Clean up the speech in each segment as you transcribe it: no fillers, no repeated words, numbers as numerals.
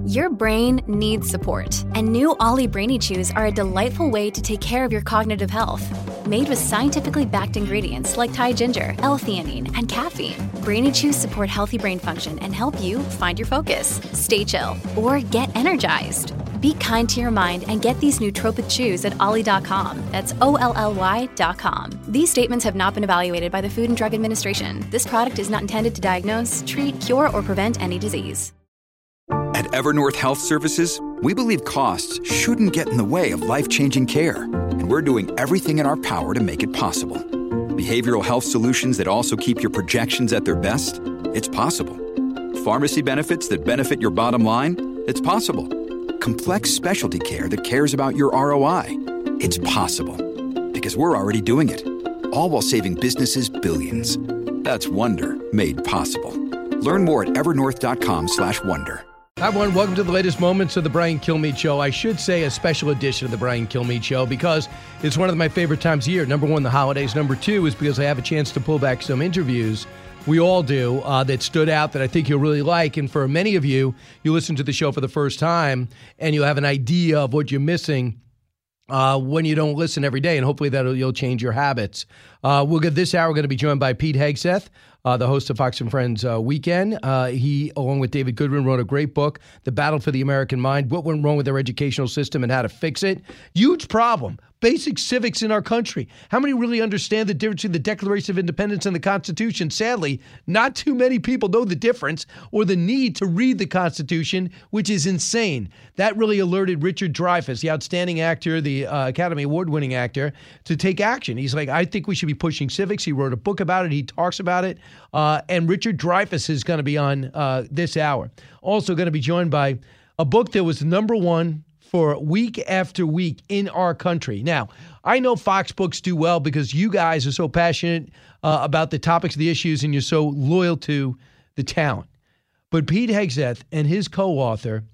Your brain needs support, and new Ollie Brainy Chews are a delightful way to take care of your cognitive health. Made with scientifically backed ingredients like Thai ginger, L-theanine, and caffeine, Brainy Chews support healthy brain function and help you find your focus, stay chill, or get energized. Be kind to your mind and get these nootropic chews at ollie.com. That's OLLY.com. These statements have not been evaluated by the Food and Drug Administration. This product is not intended to diagnose, treat, cure, or prevent any disease. At Evernorth Health Services, we believe costs shouldn't get in the way of life-changing care, and we're doing everything in our power to make it possible. Behavioral health solutions that also keep your projections at their best? It's possible. Pharmacy benefits that benefit your bottom line? It's possible. Complex specialty care that cares about your ROI? It's possible. Because we're already doing it. All while saving businesses billions. That's Wonder made possible. Learn more at evernorth.com/wonder. Hi, everyone. Welcome to the latest moments of the Brian Kilmeade Show. I should say a special edition of the Brian Kilmeade Show because it's one of my favorite times of year. Number one, the holidays. Number two is because I have a chance to pull back some interviews. We all do, that stood out that I think you'll really like. And for many of you, you listen to the show for the first time and you have an idea of what you're missing when you don't listen every day. And hopefully you'll change your habits. We'll get this hour. We're going to be joined by Pete Hegseth, the host of Fox and Friends Weekend. He, along with David Goodwin, wrote a great book, The Battle for the American Mind, What Went Wrong with Our Educational System and How to Fix It. Huge problem. Basic civics in our country. How many really understand the difference between the Declaration of Independence and the Constitution? Sadly, not too many people know the difference or the need to read the Constitution, which is insane. That really alerted Richard Dreyfuss, the outstanding actor, the Academy Award-winning actor, to take action. He's like, I think we should be pushing civics. He wrote a book about it. He talks about it. And Richard Dreyfuss is going to be on this hour. Also going to be joined by a book that was number one for week after week in our country. Now, I know Fox Books do well because you guys are so passionate about the topics, the issues, and you're so loyal to the talent. But Pete Hegseth and his co-author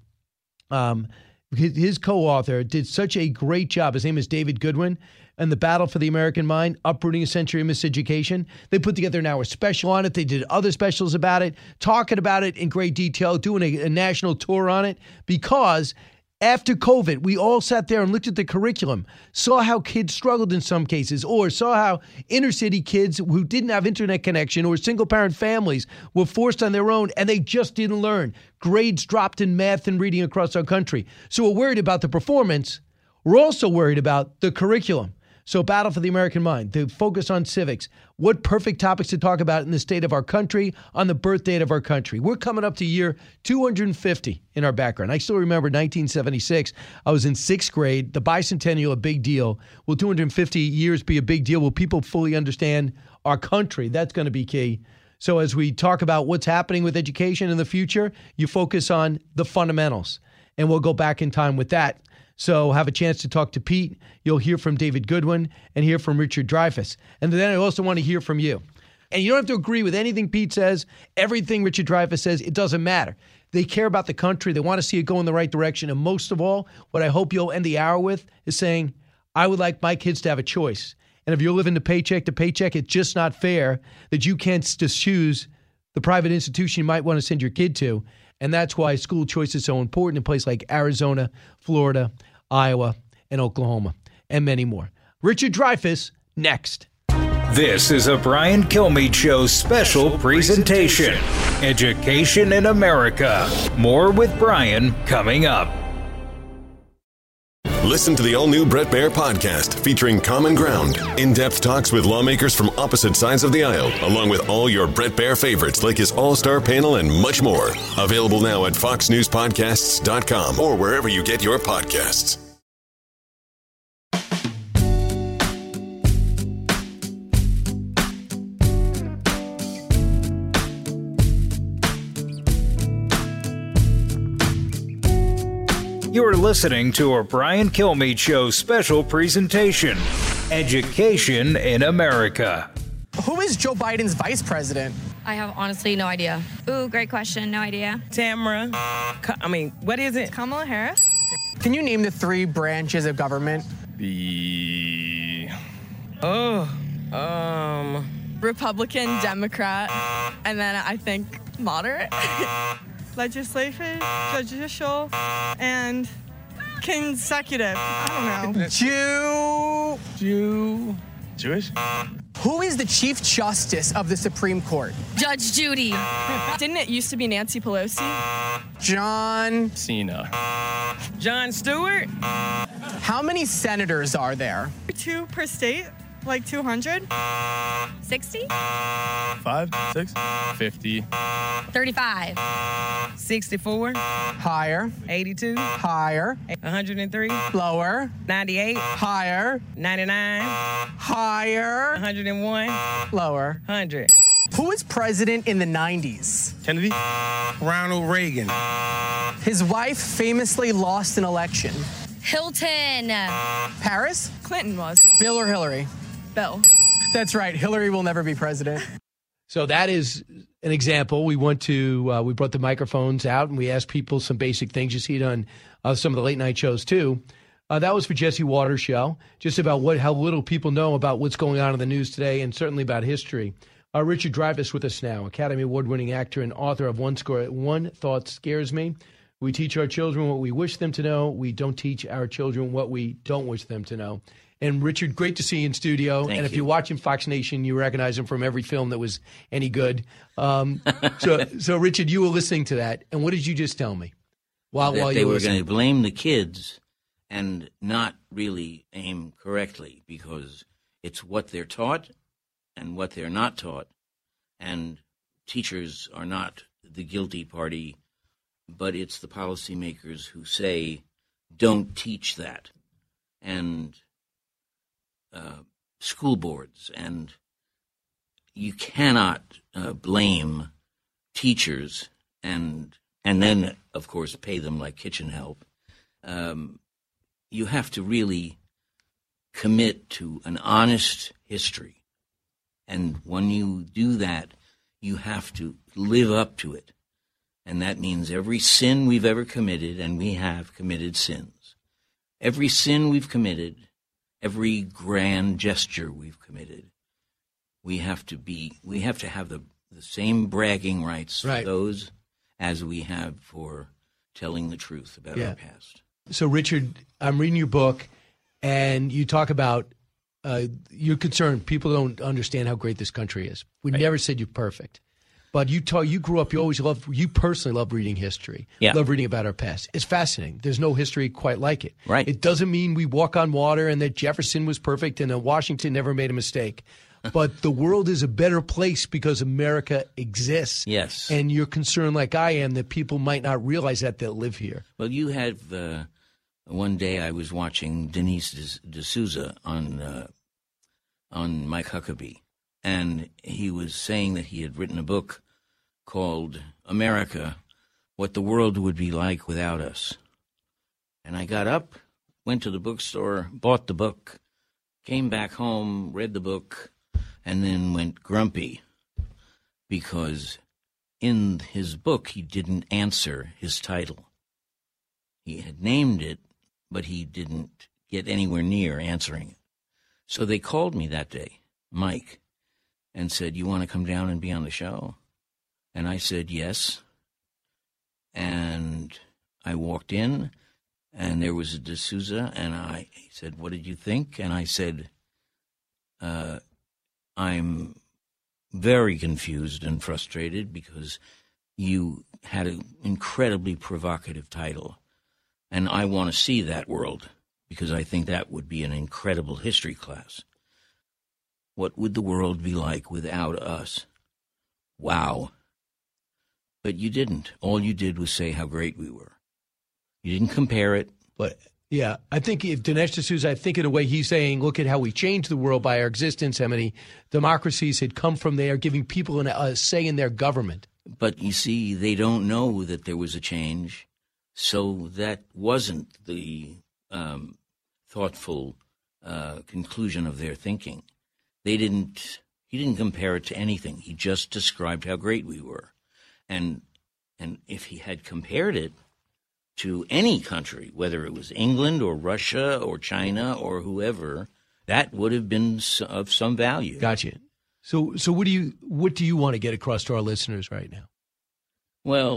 did such a great job. His name is David Goodwin, and The Battle for the American Mind, Uprooting a Century of Miseducation. They put together now a special on it. They did other specials about it, talking about it in great detail, doing a national tour on it, because after COVID, we all sat there and looked at the curriculum, saw how kids struggled in some cases, or saw how inner city kids who didn't have internet connection or single parent families were forced on their own and they just didn't learn. Grades dropped in math and reading across our country. So we're worried about the performance. We're also worried about the curriculum. So Battle for the American Mind, the focus on civics. What perfect topics to talk about in the state of our country, on the birth date of our country. We're coming up to year 250 in our background. I still remember 1976. I was in sixth grade. The bicentennial, a big deal. Will 250 years be a big deal? Will people fully understand our country? That's going to be key. So as we talk about what's happening with education in the future, you focus on the fundamentals. And we'll go back in time with that. So have a chance to talk to Pete. You'll hear from David Goodwin and hear from Richard Dreyfuss. And then I also want to hear from you. And you don't have to agree with anything Pete says, everything Richard Dreyfuss says. It doesn't matter. They care about the country. They want to see it go in the right direction. And most of all, what I hope you'll end the hour with is saying, I would like my kids to have a choice. And if you're living to paycheck, it's just not fair that you can't just choose the private institution you might want to send your kid to. And that's why school choice is so important in places like Arizona, Florida, Iowa, and Oklahoma, and many more. Richard Dreyfuss, next. This is a Brian Kilmeade Show special presentation. Education in America. More with Brian coming up. Listen to the all-new Bret Baier podcast featuring Common Ground, in-depth talks with lawmakers from opposite sides of the aisle, along with all your Bret Baier favorites like his all-star panel and much more. Available now at foxnewspodcasts.com or wherever you get your podcasts. You're listening to a Brian Kilmeade Show special presentation, Education in America. Who is Joe Biden's vice president? I have honestly no idea. Ooh, great question. No idea. Tamara. What is it? Kamala Harris? Can you name the three branches of government? Republican, Democrat, and then I think moderate. legislative, judicial, and consecutive. I don't know. Jewish? Who is the Chief Justice of the Supreme Court? Judge Judy. Didn't it used to be Nancy Pelosi? John Cena. Jon Stewart? How many senators are there? 2 per state, like 200. 60? 5, 6, 50. 35. 64. Higher. 82. Higher. 103. Lower. 98. Higher. 99. Higher. 101. Lower. 100. Who was president in the 90s? Kennedy. Ronald Reagan. His wife famously lost an election. Hilton. Paris? Clinton was. Bill or Hillary? Bill. That's right. Hillary will never be president. So that is an example. We went to we brought the microphones out and we asked people some basic things. You see it on some of the late night shows too. That was for Jesse Waters' show, just about how little people know about what's going on in the news today, and certainly about history. Richard Dreyfuss with us now, Academy Award-winning actor and author of One Thought Scares Me. We teach our children what we wish them to know. We don't teach our children what we don't wish them to know. And Richard, great to see you in studio. Thank you. If you're watching Fox Nation, you recognize him from every film that was any good. So Richard, you were listening to that, and what did you just tell me? While they you were going to blame the kids and not really aim correctly, because it's what they're taught and what they're not taught, and teachers are not the guilty party, but it's the policymakers who say, don't teach that, and school boards. And you cannot blame teachers and then, of course, pay them like kitchen help. You have to really commit to an honest history. And when you do that, you have to live up to it. And that means every sin we've ever committed, and we have committed sins, every sin we've committed, every grand gesture we've committed, we have to have the same bragging rights for those as we have for telling the truth about our past. So, Richard, I'm reading your book, and you talk about you're concerned people don't understand how great this country is. We never said you're perfect. But you grew up, you personally love reading history, love reading about our past. It's fascinating. There's no history quite like it. Right. It doesn't mean we walk on water and that Jefferson was perfect and that Washington never made a mistake. But the world is a better place because America exists. Yes. And you're concerned, like I am, that people might not realize that live here. Well, you had one day I was watching Denise D'Souza on Mike Huckabee. And he was saying that he had written a book called America, What the World Would Be Like Without Us. And I got up, went to the bookstore, bought the book, came back home, read the book, and then went grumpy because in his book he didn't answer his title. He had named it, but he didn't get anywhere near answering it. So they called me that day, Mike, and said, you want to come down and be on the show? And I said, yes. And I walked in, and there was a D'Souza, and he said, what did you think? And I said, I'm very confused and frustrated because you had an incredibly provocative title, and I want to see that world because I think that would be an incredible history class. What would the world be like without us? Wow. But you didn't. All you did was say how great we were. You didn't compare it. But, yeah, I think if Dinesh D'Souza, I think in a way he's saying, look at how we changed the world by our existence, how many democracies had come from there, giving people a say in their government. But you see, they don't know that there was a change, so that wasn't the thoughtful conclusion of their thinking. He didn't compare it to anything. He just described how great we were. And if he had compared it to any country, whether it was England or Russia or China or whoever, that would have been of some value. Gotcha. So what do you want to get across to our listeners right now? Well,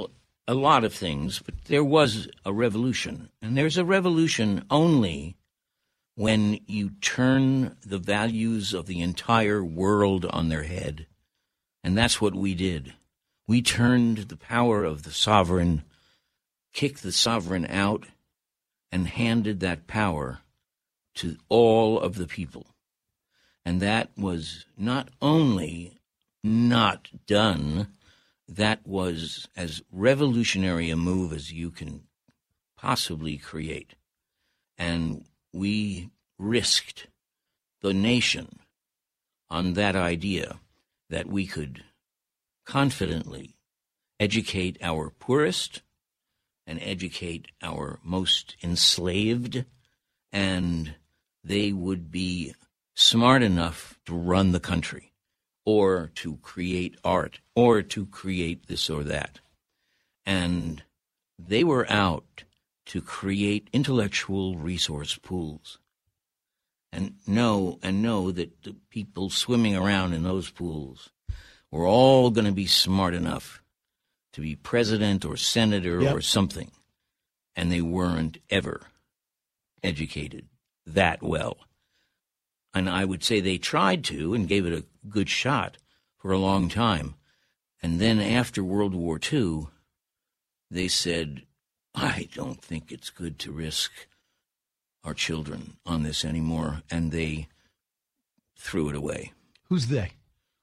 a lot of things, but there was a revolution. And there's a revolution only when you turn the values of the entire world on their head. And that's what we did. We turned the power of the sovereign, kicked the sovereign out, and handed that power to all of the people. And that was not only not done, that was as revolutionary a move as you can possibly create. And we risked the nation on that idea that we could confidently educate our poorest and educate our most enslaved, and they would be smart enough to run the country or to create art or to create this or that. And they were out to create intellectual resource pools and know that the people swimming around in those pools were all going to be smart enough to be president or senator or something. And they weren't ever educated that well. And I would say they tried to and gave it a good shot for a long time. And then after World War II, they said, I don't think it's good to risk our children on this anymore. And they threw it away. Who's they?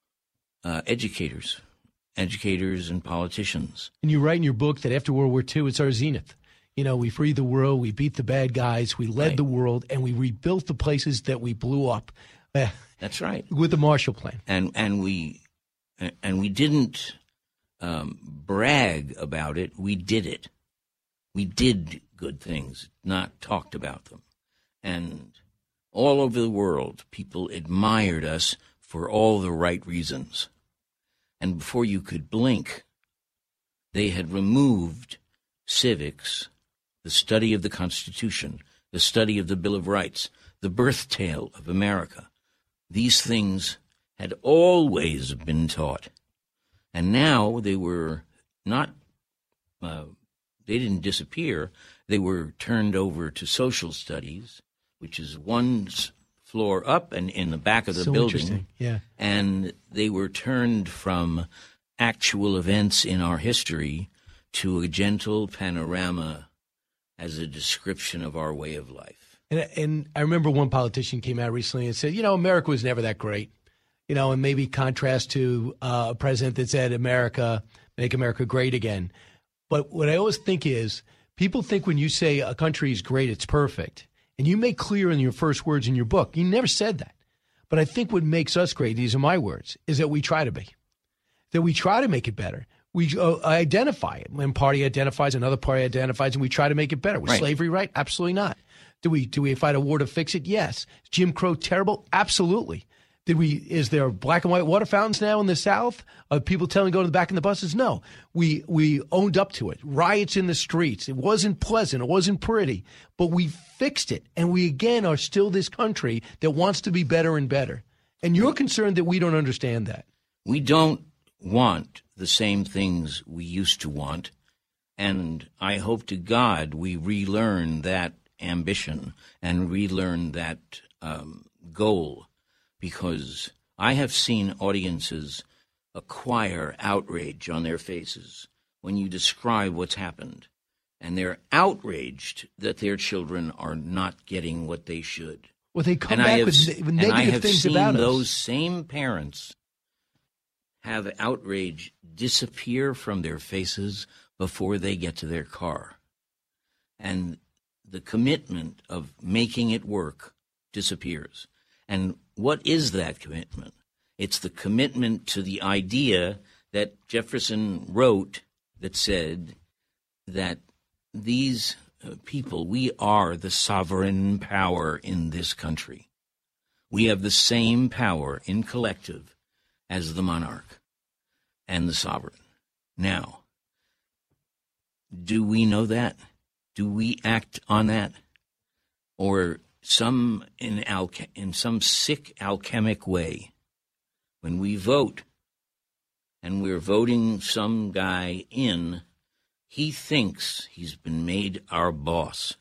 Educators and politicians. And you write in your book that after World War II, it's our zenith. You know, we freed the world, we beat the bad guys, we led the world, and we rebuilt the places that we blew up. That's right. With the Marshall Plan. And we didn't brag about it. We did it. We did good things, not talked about them. And all over the world, people admired us for all the right reasons. And before you could blink, they had removed civics, the study of the Constitution, the study of the Bill of Rights, the birth tale of America. These things had always been taught. And now they were not, they didn't disappear. They were turned over to social studies, which is one floor up and in the back of the building. Yeah. And they were turned from actual events in our history to a gentle panorama as a description of our way of life. And I remember one politician came out recently and said, America was never that great. And maybe contrast to a president that said, make America great again. But what I always think is, people think when you say a country is great, it's perfect. And you make clear in your first words in your book, you never said that. But I think what makes us great, these are my words, is that we try to be. That we try to make it better. We identify it. One party identifies, another party identifies, and we try to make it better. Was slavery right? Absolutely not. Do we fight a war to fix it? Yes. Is Jim Crow terrible? Absolutely. Is there black and white water fountains now in the South? Are people telling go to the back in the buses? No. We owned up to it. Riots in the streets. It wasn't pleasant. It wasn't pretty. But we fixed it. And we, again, are still this country that wants to be better and better. And you're concerned that we don't understand that. We don't want the same things we used to want. And I hope to God we relearn that ambition and relearn that goal. Because I have seen audiences acquire outrage on their faces when you describe what's happened. And they're outraged that their children are not getting what they should. Well, they come back with negative things about us. And I have seen those same parents have outrage disappear from their faces before they get to their car. And the commitment of making it work disappears. And what is that commitment? It's the commitment to the idea that Jefferson wrote that said that these people, we are the sovereign power in this country. We have the same power in collective as the monarch and the sovereign. Now, do we know that? Do we act on that? Or in some sick alchemic way, when we vote and we're voting some guy in He thinks he's been made our boss.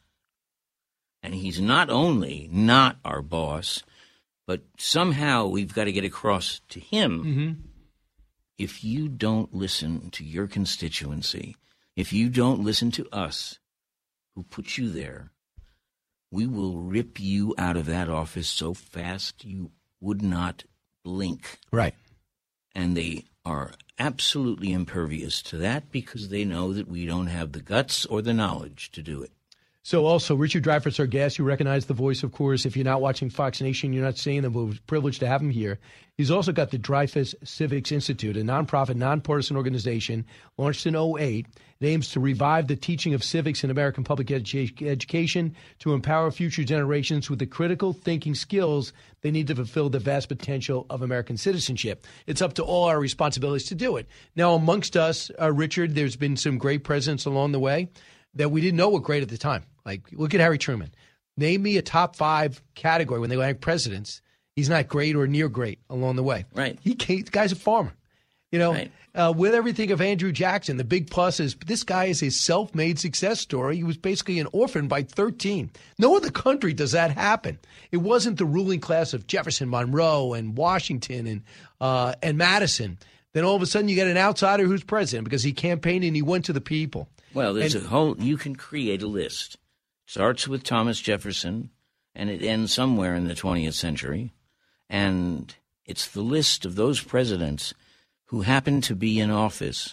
And he's not only not our boss, but somehow we've got to get across to him. If you don't listen to your constituency, if you don't listen to us who put you there, we will rip you out of that office so fast you would not blink. Right. And they are absolutely impervious to that because they know that we don't have the guts or the knowledge to do it. So also, Richard Dreyfuss, our guest, you recognize the voice, of course. If you're not watching Fox Nation, you're not seeing him. We're privileged to have him here. He's also got the Dreyfuss Civics Institute, a nonprofit, nonpartisan organization launched in 2008. It aims to revive the teaching of civics in American public education to empower future generations with the critical thinking skills they need to fulfill the vast potential of American citizenship. It's up to all our responsibilities to do it. Now, amongst us, Richard, there's been some great presidents along the way that we didn't know were great at the time. Like, look at Harry Truman. Name me a top 5 category when they rank presidents. He's not great or near great along the way. Right. The guy's a farmer. You know, right. With everything of Andrew Jackson, the big plus is this guy is a self-made success story. He was basically an orphan by 13. No other country does that happen. It wasn't the ruling class of Jefferson, Monroe, and Washington and Madison. Then all of a sudden you get an outsider who's president because he campaigned and he went to the people. Well, there's you can create a list. It starts with Thomas Jefferson, and it ends somewhere in the 20th century. And it's the list of those presidents who happened to be in office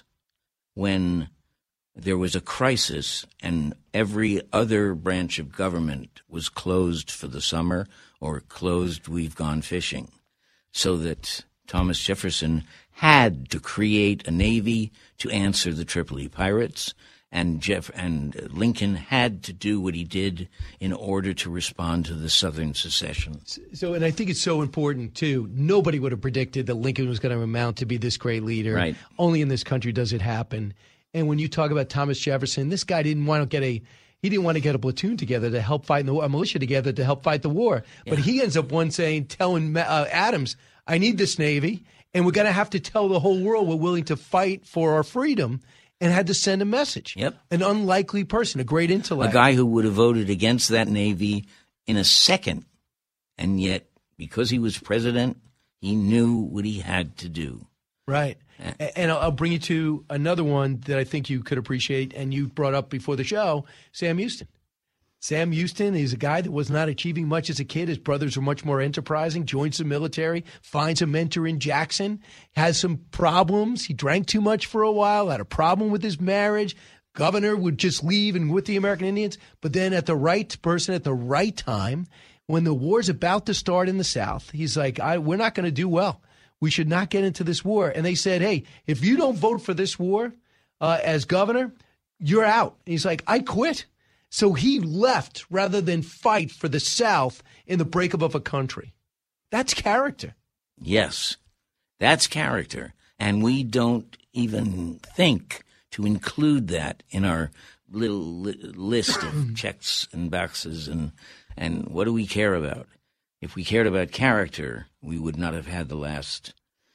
when there was a crisis and every other branch of government was closed for the summer or closed, we've gone fishing. So that Thomas Jefferson had to create a navy to answer the Tripoli pirates. And Lincoln had to do what he did in order to respond to the Southern secession. So, and I think it's so important, too. Nobody would have predicted that Lincoln was going to amount to be this great leader. Right. Only in this country does it happen. And when you talk about Thomas Jefferson, this guy didn't want to get a platoon together to help fight a militia together to help fight the war. Yeah. But he ends up telling Adams, I need this Navy, and we're going to have to tell the whole world we're willing to fight for our freedom. And had to send a message. Yep. An unlikely person, a great intellect. A guy who would have voted against that Navy in a second. And yet, because he was president, he knew what he had to do. Right. And I'll bring you to another one that I think you could appreciate, and you brought up before the show, Sam Houston. Sam Houston is a guy that was not achieving much as a kid. His brothers were much more enterprising, joins the military, finds a mentor in Jackson, has some problems. He drank too much for a while, had a problem with his marriage. Governor would just leave and with the American Indians. But then at the right person at the right time, when the war's about to start in the South, he's like, we're not going to do well. We should not get into this war. And they said, hey, if you don't vote for this war as governor, you're out. And he's like, I quit. So he left rather than fight for the South in the breakup of a country. That's character. Yes, that's character. And we don't even think to include that in our little list of checks and boxes and what do we care about? If we cared about character, we would not have had the last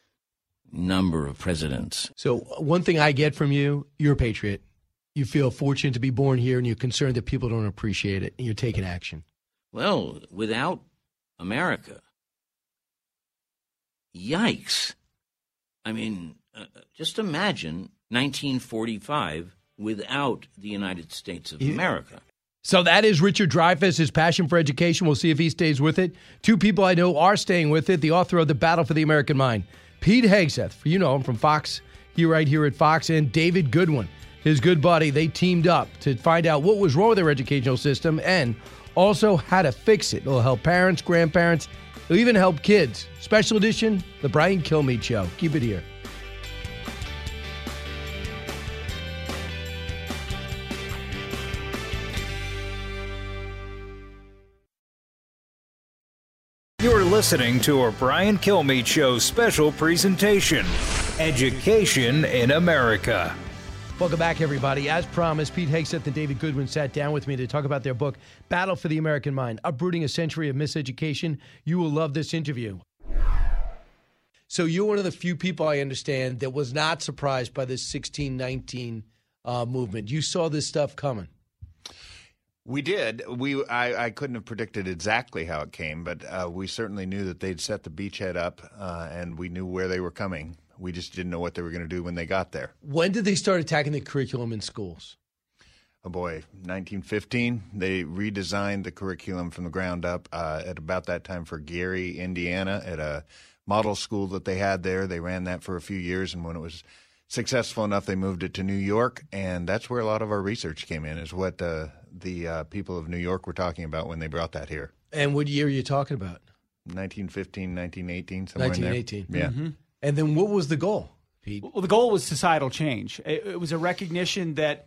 number of presidents. So one thing I get from you, you're a patriot. You feel fortunate to be born here, and you're concerned that people don't appreciate it, and you're taking action. Well, without America, yikes. I mean, just imagine 1945 without the United States of America. So that is Richard Dreyfuss, his passion for education. We'll see if he stays with it. 2 people I know are staying with it. The author of The Battle for the American Mind, Pete Hegseth, you know him from Fox, right here at Fox, and David Goodwin, his good buddy. They teamed up to find out what was wrong with their educational system and also how to fix it. It'll help parents, grandparents. It'll even help kids. Special edition, The Brian Kilmeade Show. Keep it here. You're listening to a Brian Kilmeade Show special presentation, Education in America. Welcome back, everybody. As promised, Pete Hegseth and David Goodwin sat down with me to talk about their book, Battle for the American Mind, Uprooting a Century of Miseducation. You will love this interview. So you're one of the few people I understand that was not surprised by this 1619 movement. You saw this stuff coming. We did. I couldn't have predicted exactly how it came, but we certainly knew that they'd set the beachhead up, and we knew where they were coming. We just didn't know what they were going to do when they got there. When did they start attacking the curriculum in schools? Oh, boy, 1915. They redesigned the curriculum from the ground up at about that time for Gary, Indiana, at a model school that they had there. They ran that for a few years, and when it was successful enough, they moved it to New York, and that's where a lot of our research came in, is what the people of New York were talking about when they brought that here. And what year are you talking about? 1915, 1918, somewhere 1918. in there. Yeah. Mm-hmm. And then what was the goal, Pete? Well, the goal was societal change. It was a recognition that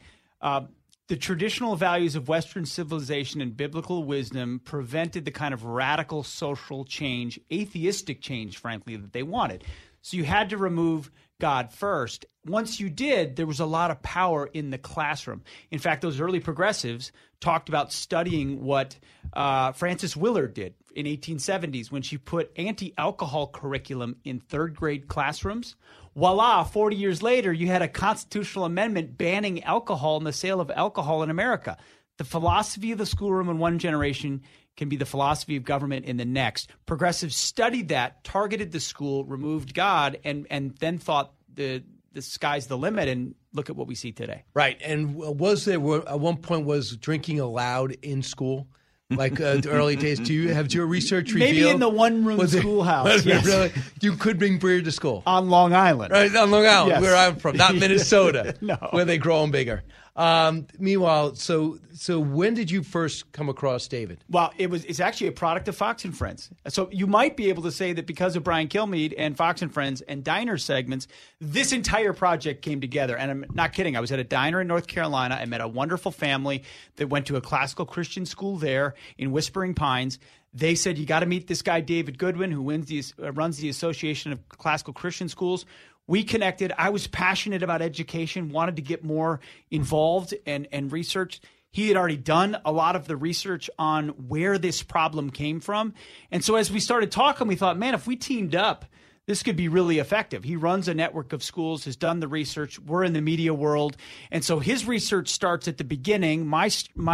the traditional values of Western civilization and biblical wisdom prevented the kind of radical social change, atheistic change, frankly, that they wanted. So you had to remove God first. Once you did, there was a lot of power in the classroom. In fact, those early progressives talked about studying what Frances Willard did in 1870s when she put anti-alcohol curriculum in third grade classrooms. Voila, 40 years later, you had a constitutional amendment banning alcohol and the sale of alcohol in America. The philosophy of the schoolroom in one generation can be the philosophy of government in the next. Progressives studied that, targeted the school, removed God, and then thought the sky's the limit, and look at what we see today. Right. And was there, at one point, was drinking allowed in school? Like the early days, have your research revealed? Maybe in the one-room schoolhouse. Yes. Really? You could bring beer to school. On Long Island. Right, on Long Island, yes. Where I'm from, not Minnesota, No. Where they grow them bigger. Meanwhile, so when did you first come across David? Well, it's actually a product of Fox and Friends. So you might be able to say that because of Brian Kilmeade and Fox and Friends and diner segments, this entire project came together. And I'm not kidding. I was at a diner in North Carolina. I met a wonderful family that went to a classical Christian school there in Whispering Pines. They said, you got to meet this guy, David Goodwin, who runs the Association of Classical Christian Schools. We connected. I was passionate about education, wanted to get more involved and research. He had already done a lot of the research on where this problem came from. And so as we started talking, we thought, man, if we teamed up, this could be really effective. He runs a network of schools, has done the research. We're in the media world. And so his research starts at the beginning. My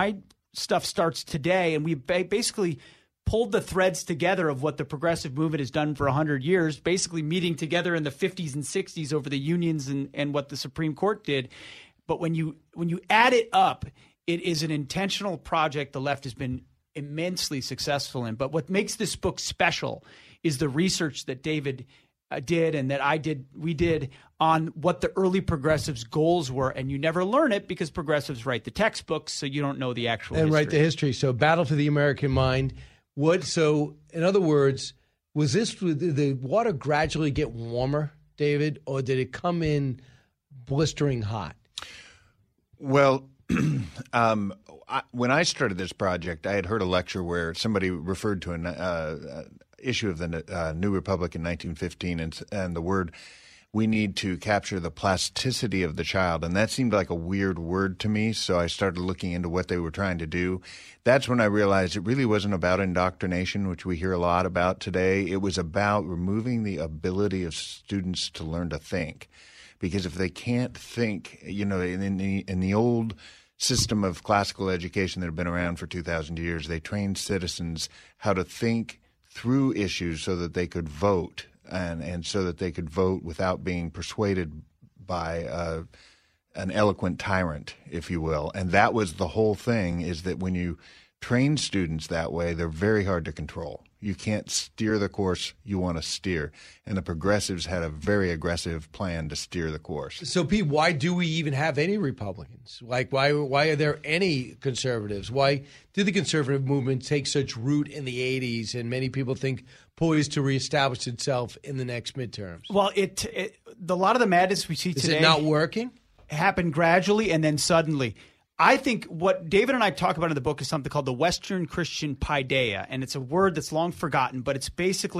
stuff starts today. And we basically pulled the threads together of what the progressive movement has done for 100 years, basically meeting together in the 50s and 60s over the unions and what the Supreme Court did. But when you add it up, it is an intentional project the left has been immensely successful in. But what makes this book special is the research that David did and that we did on what the early progressives' goals were. And you never learn it because progressives write the textbooks, so you don't know the actual history. And write the history. So Battle for the American Mind. So, in other words, did the water gradually get warmer, David, or did it come in blistering hot? Well, when I started this project, I had heard a lecture where somebody referred to an issue of the New Republic in 1915 and the word, we need to capture the plasticity of the child. And that seemed like a weird word to me, so I started looking into what they were trying to do. That's when I realized it really wasn't about indoctrination, which we hear a lot about today. It was about removing the ability of students to learn to think. Because if they can't think, in the old system of classical education that had been around for 2,000 years, they trained citizens how to think through issues so that they could vote. And so that they could vote without being persuaded by an eloquent tyrant, if you will. And that was the whole thing, is that when you train students that way, they're very hard to control. You can't steer the course you want to steer. And the progressives had a very aggressive plan to steer the course. So, Pete, why do we even have any Republicans? Like, why are there any conservatives? Why did the conservative movement take such root in the 80s and many people think poised to reestablish itself in the next midterms? Well, a lot of the madness we see today— Is it not working? Happened gradually and then suddenly. I think what David and I talk about in the book is something called the Western Christian Paideia, and it's a word that's long forgotten, but it's basically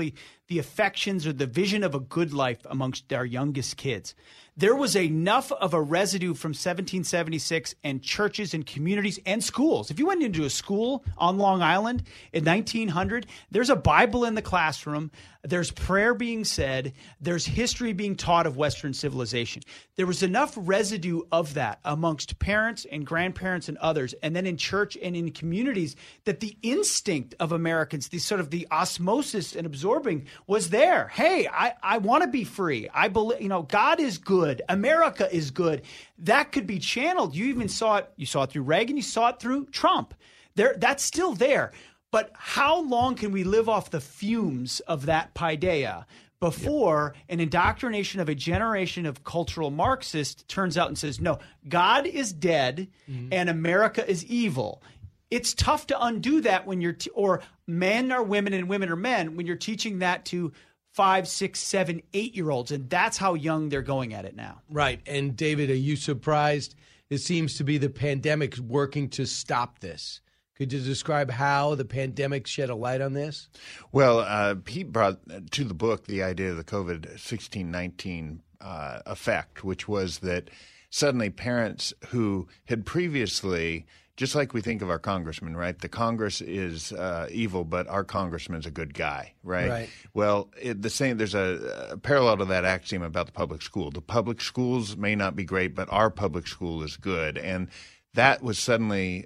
the affections or the vision of a good life amongst our youngest kids. There was enough of a residue from 1776 and churches and communities and schools. If you went into a school on Long Island in 1900, there's a Bible in the classroom. There's prayer being said. There's history being taught of Western civilization. There was enough residue of that amongst parents and grandparents and others, and then in church and in communities, that the instinct of Americans, the osmosis and absorbing was there. Hey, I want to be free. I believe, God is good. America is good. That could be channeled. You even saw it. You saw it through Reagan. You saw it through Trump. That's still there. But how long can we live off the fumes of that paideia before an indoctrination of a generation of cultural Marxists turns out and says, no, God is dead and America is evil? It's tough to undo that when you're or men are women and women are men when you're teaching that to 5, 6, 7, 8-year-olds. And that's how young they're going at it now. Right. And David, are you surprised? It seems to be the pandemic working to stop this. Could you describe how the pandemic shed a light on this? Well, Pete brought to the book the idea of the COVID-19 effect, which was that suddenly parents who had previously, just like we think of our congressman, right? The Congress is evil, but our congressman's a good guy, right? Right. Well, there's a parallel to that axiom about the public school. The public schools may not be great, but our public school is good. And that was suddenly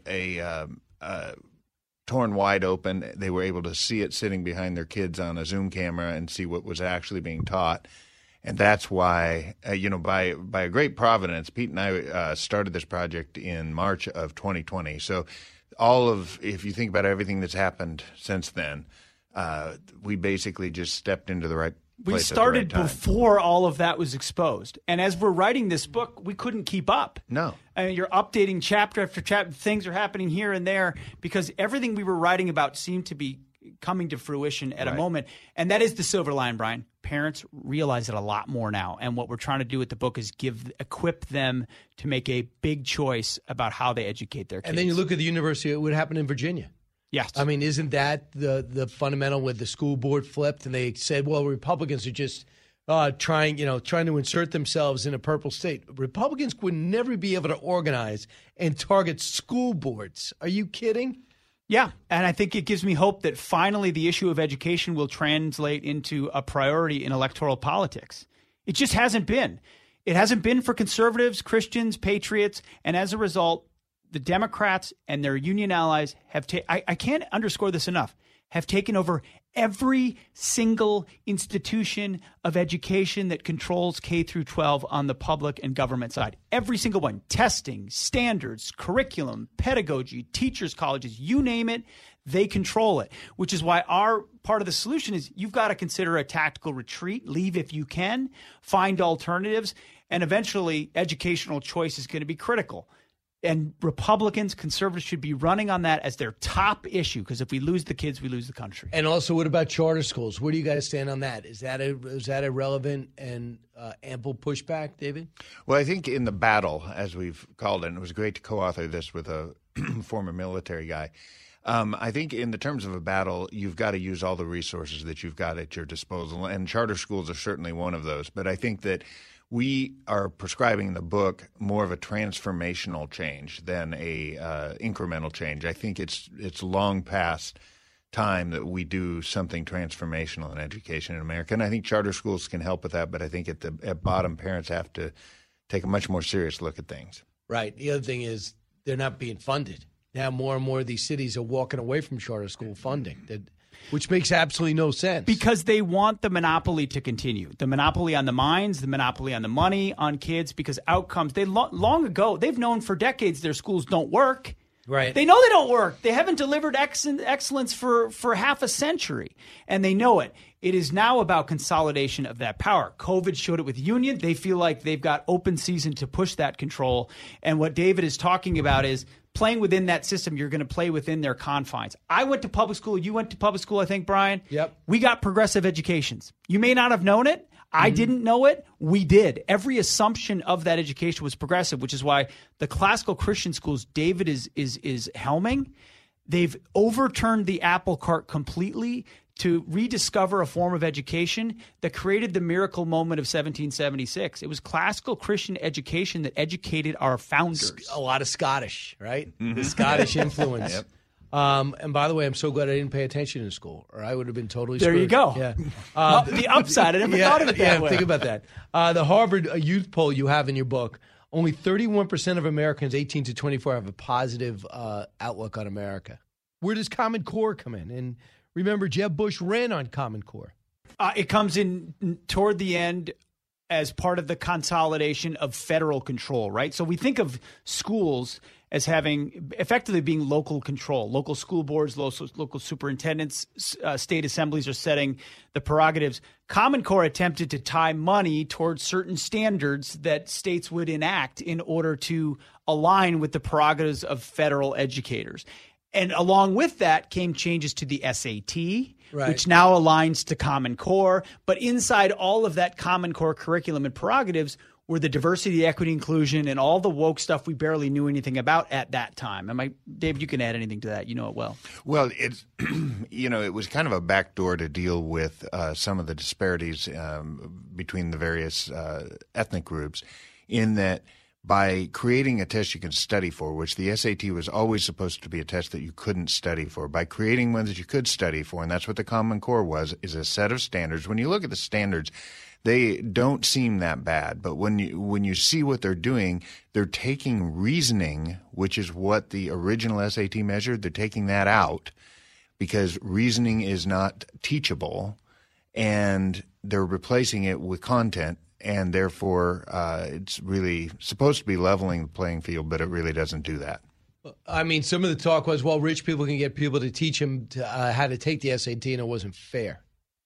torn wide open. They were able to see it sitting behind their kids on a Zoom camera and see what was actually being taught. And that's why, by a great providence, Pete and I started this project in March of 2020. So if you think about everything that's happened since then, we basically just stepped into the right place. We started at the right time. before all of that was exposed. And as we're writing this book, we couldn't keep up. No. I mean, you're updating chapter after chapter. Things are happening here and there because everything we were writing about seemed to be coming to fruition at a moment. And that is the silver line, Brian. Parents realize it a lot more now. And what we're trying to do with the book is equip them to make a big choice about how they educate their kids. And then you look at the university, what happened in Virginia. Yes. I mean, isn't that the fundamental where the school board flipped and they said, well, Republicans are just trying to insert themselves in a purple state. Republicans would never be able to organize and target school boards. Are you kidding? Yeah, and I think it gives me hope that finally the issue of education will translate into a priority in electoral politics. It just hasn't been. It hasn't been for conservatives, Christians, patriots, and as a result, the Democrats and their union allies have I can't underscore this enough, have taken over every single institution of education that controls K through 12 on the public and government side. Every single one. Testing, standards, curriculum, pedagogy, teachers' colleges, you name it, they control it, which is why our part of the solution is you've got to consider a tactical retreat, leave if you can, find alternatives, and eventually educational choice is going to be critical. And Republicans, conservatives should be running on that as their top issue because if we lose the kids, we lose the country. And also, what about charter schools? Where do you guys stand on that? Is that a relevant and ample pushback, David? Well, I think in the battle, as we've called it, and it was great to co-author this with a former military guy, I think in the terms of a battle, you've got to use all the resources that you've got at your disposal, and charter schools are certainly one of those. But I think that we are prescribing in the book more of a transformational change than a incremental change. I think it's long past time that we do something transformational in education in America, and I think charter schools can help with that. But I think at bottom, parents have to take a much more serious look at things. Right. The other thing is they're not being funded. Now more and more of these cities are walking away from charter school funding, which makes absolutely no sense. Because they want the monopoly to continue. The monopoly on the minds, the monopoly on the money, on kids, because outcomes, long ago, they've known for decades their schools don't work. Right. They know they don't work. They haven't delivered excellence for half a century, and they know it. It is now about consolidation of that power. COVID showed it with union. They feel like they've got open season to push that control. And what David is talking about is playing within that system. You're going to play within their confines. I went to public school. You went to public school, I think, Brian. Yep. We got progressive educations. You may not have known it. I didn't know it. We did. Every assumption of that education was progressive, which is why the classical Christian schools David is helming, they've overturned the apple cart completely to rediscover a form of education that created the miracle moment of 1776. It was classical Christian education that educated our founders. A lot of Scottish, right? The Scottish influence. Yep. And by the way, I'm so glad I didn't pay attention in school, or I would have been totally There screwed. you go. Yeah. The upside, I never thought of it that way. Think about that. The Harvard youth poll you have in your book, only 31% of Americans 18 to 24 have a positive outlook on America. Where does Common Core come in? And remember, Jeb Bush ran on Common Core. It comes in toward the end as part of the consolidation of federal control, right? So we think of schools as having effectively being local control. Local school boards, local superintendents, state assemblies are setting the prerogatives. Common Core attempted to tie money towards certain standards that states would enact in order to align with the prerogatives of federal educators. And along with that came changes to the SAT, right, which now aligns to Common Core. But inside all of that Common Core curriculum and prerogatives were the diversity, equity, inclusion, and all the woke stuff we barely knew anything about at that time. David, you can add anything to that. You know it well. Well, it's it was kind of a backdoor to deal with some of the disparities between the various ethnic groups, in that by creating a test you can study for, which the SAT was always supposed to be a test that you couldn't study for, by creating ones that you could study for, and that's what the Common Core was, is a set of standards. When you look at the standards, they don't seem that bad, but when you see what they're doing, they're taking reasoning, which is what the original SAT measured, they're taking that out because reasoning is not teachable, and they're replacing it with content, and therefore it's really supposed to be leveling the playing field, but it really doesn't do that. I mean, some of the talk was, well, rich people can get people to teach them how to take the SAT, and it wasn't fair.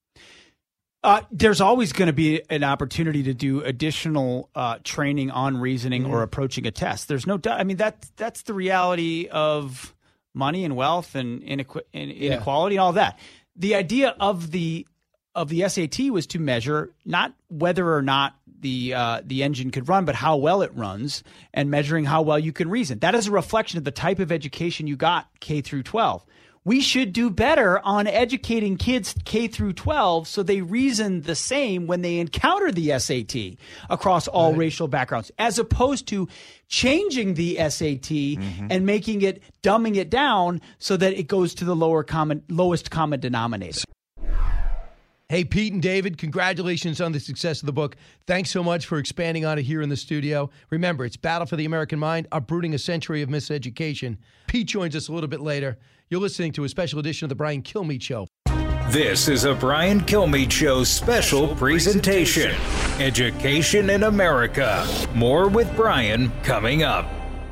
There's always going to be an opportunity to do additional training on reasoning or approaching a test. There's no doubt. I mean, that's the reality of money and wealth and inequality and all that. The idea of the SAT was to measure not whether or not the engine could run, but how well it runs, and measuring how well you can reason. That is a reflection of the type of education you got K through 12. We should do better on educating kids K through 12 so they reason the same when they encounter the SAT across all racial backgrounds, as opposed to changing the SAT and dumbing it down so that it goes to the lowest common denominator. Hey, Pete and David, congratulations on the success of the book. Thanks so much for expanding on it here in the studio. Remember, it's Battle for the American Mind, Uprooting a Century of Miseducation. Pete joins us a little bit later. You're listening to a special edition of The Brian Kilmeade Show. This is a Brian Kilmeade Show special presentation. Education in America. More with Brian coming up.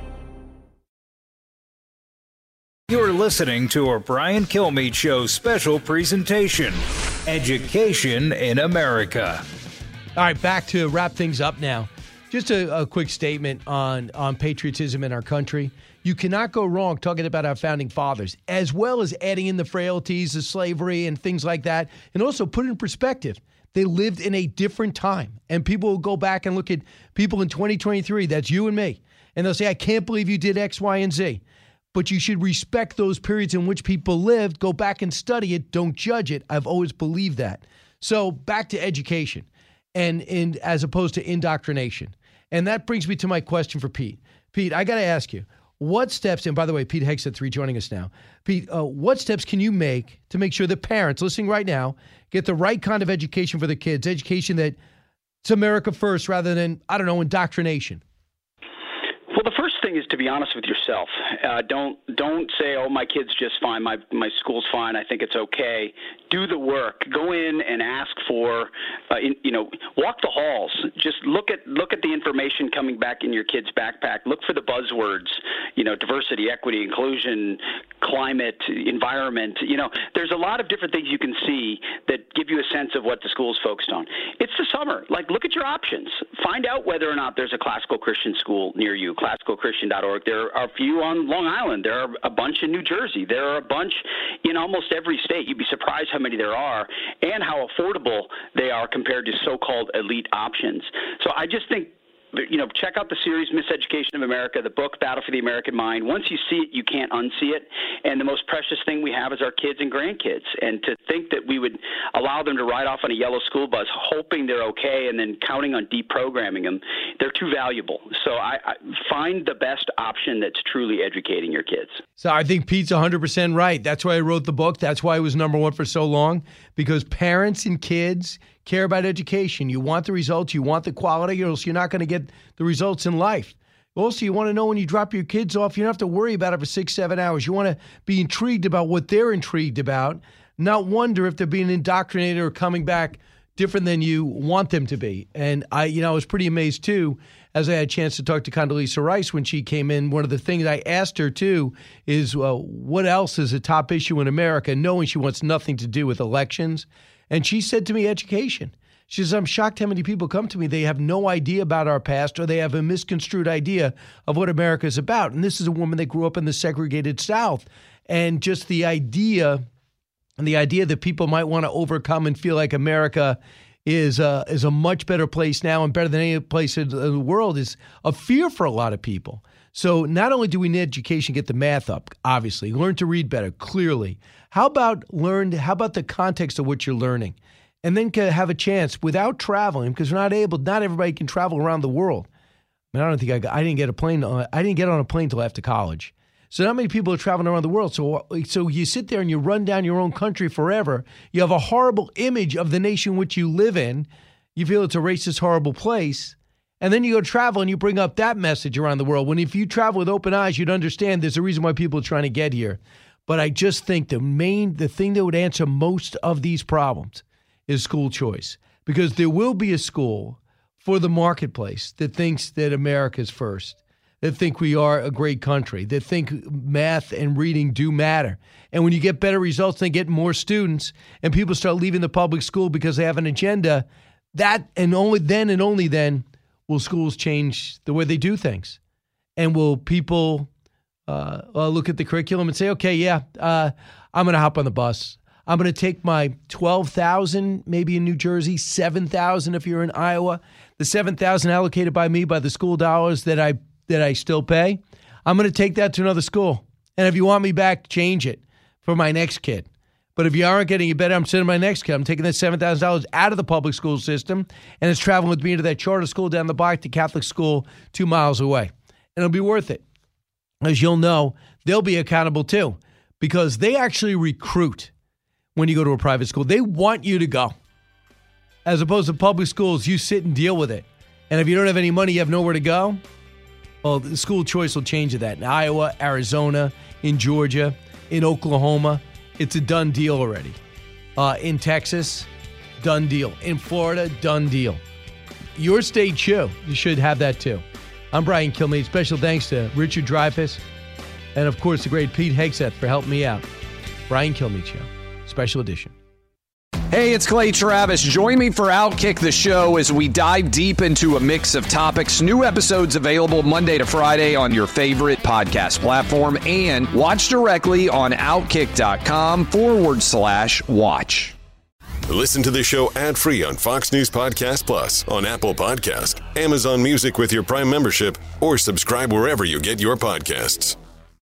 You're listening to a Brian Kilmeade Show special presentation. Education in America. All right, back to wrap things up now. Just a quick statement on patriotism in our country. You cannot go wrong talking about our founding fathers, as well as adding in the frailties of slavery and things like that, and also put it in perspective. They lived in a different time, and people will go back and look at people in 2023, that's you and me, and they'll say, I can't believe you did X, Y, and Z. But you should respect those periods in which people lived. Go back and study it. Don't judge it. I've always believed that. So back to education, and as opposed to indoctrination. And that brings me to my question for Pete. Pete, I got to ask you, what steps, and by the way, Pete Hegseth's rejoining us now. Pete, what steps can you make to make sure that parents listening right now get the right kind of education for their kids, education that's America first rather than, I don't know, indoctrination? Well, the first thing is to be honest with yourself. Don't say, "Oh, my kid's just fine. My school's fine. I think it's okay." Do the work. Go in and ask for, walk the halls. Just look at the information coming back in your kid's backpack. Look for the buzzwords. Diversity, equity, inclusion, climate, environment. There's a lot of different things you can see that give you a sense of what the school's focused on. It's the summer. Look at your options. Find out whether or not there's a classical Christian school near you. ClassicalChristian.org. There are a few on Long Island. There are a bunch in New Jersey. There are a bunch in almost every state. You'd be surprised how many there are and how affordable they are compared to so-called elite options. So I just think check out the series Miseducation of America, the book Battle for the American Mind. Once you see it, you can't unsee it. And the most precious thing we have is our kids and grandkids. And to think that we would allow them to ride off on a yellow school bus, hoping they're okay, and then counting on deprogramming them, they're too valuable. So I find the best option that's truly educating your kids. So I think Pete's 100% right. That's why I wrote the book. That's why it was number one for so long, because parents and kids care about education. You want the results, you want the quality, or else you're not going to get the results in life. Also, you want to know when you drop your kids off, you don't have to worry about it for 6-7 hours. You want to be intrigued about what they're intrigued about, not wonder if they're being indoctrinated or coming back different than you want them to be. And I was pretty amazed too, as I had a chance to talk to Condoleezza Rice when she came in. One of the things I asked her too is what else is a top issue in America, knowing she wants nothing to do with elections. And she said to me, education. She says, I'm shocked how many people come to me. They have no idea about our past, or they have a misconstrued idea of what America is about. And this is a woman that grew up in the segregated South. And just the idea that people might want to overcome and feel like America is a much better place now and better than any place in the world is a fear for a lot of people. So not only do we need education, get the math up, obviously, learn to read better, clearly. How about the context of what you're learning? And then have a chance without traveling, because not everybody can travel around the world. I mean, I didn't get on a plane until after college. So not many people are traveling around the world. So you sit there and you run down your own country forever. You have a horrible image of the nation which you live in. You feel it's a racist, horrible place. And then you go travel and you bring up that message around the world. When if you travel with open eyes, you'd understand there's a reason why people are trying to get here. But I just think the thing that would answer most of these problems is school choice. Because there will be a school for the marketplace that thinks that America's first, that think we are a great country, that think math and reading do matter. And when you get better results, they get more students, and people start leaving the public school because they have an agenda, that and only then will schools change the way they do things. And will people look at the curriculum and say, okay, I'm going to hop on the bus. I'm going to take my 12,000, maybe in New Jersey, 7,000 if you're in Iowa, the 7,000 allocated by me by the school dollars that I still pay. I'm going to take that to another school. And if you want me back, change it for my next kid. But if you aren't getting it better, I'm sending my next kid. I'm taking that $7,000 out of the public school system, and it's traveling with me to that charter school down the block to Catholic school 2 miles away. And it'll be worth it. As you'll know, they'll be accountable too, because they actually recruit when you go to a private school. They want you to go. As opposed to public schools, you sit and deal with it. And if you don't have any money, you have nowhere to go. Well, the school choice will change that. In Iowa, Arizona, in Georgia, in Oklahoma, it's a done deal already. In Texas, done deal. In Florida, done deal. Your state should have that too. I'm Brian Kilmeade. Special thanks to Richard Dreyfuss and, of course, the great Pete Hegseth for helping me out. Brian Kilmeade Show, special edition. Hey, it's Clay Travis. Join me for Outkick the Show as we dive deep into a mix of topics. New episodes available Monday to Friday on your favorite podcast platform, and watch directly on Outkick.com/watch. Listen to the show ad-free on Fox News Podcast Plus, on Apple Podcast, Amazon Music with your Prime membership, or subscribe wherever you get your podcasts.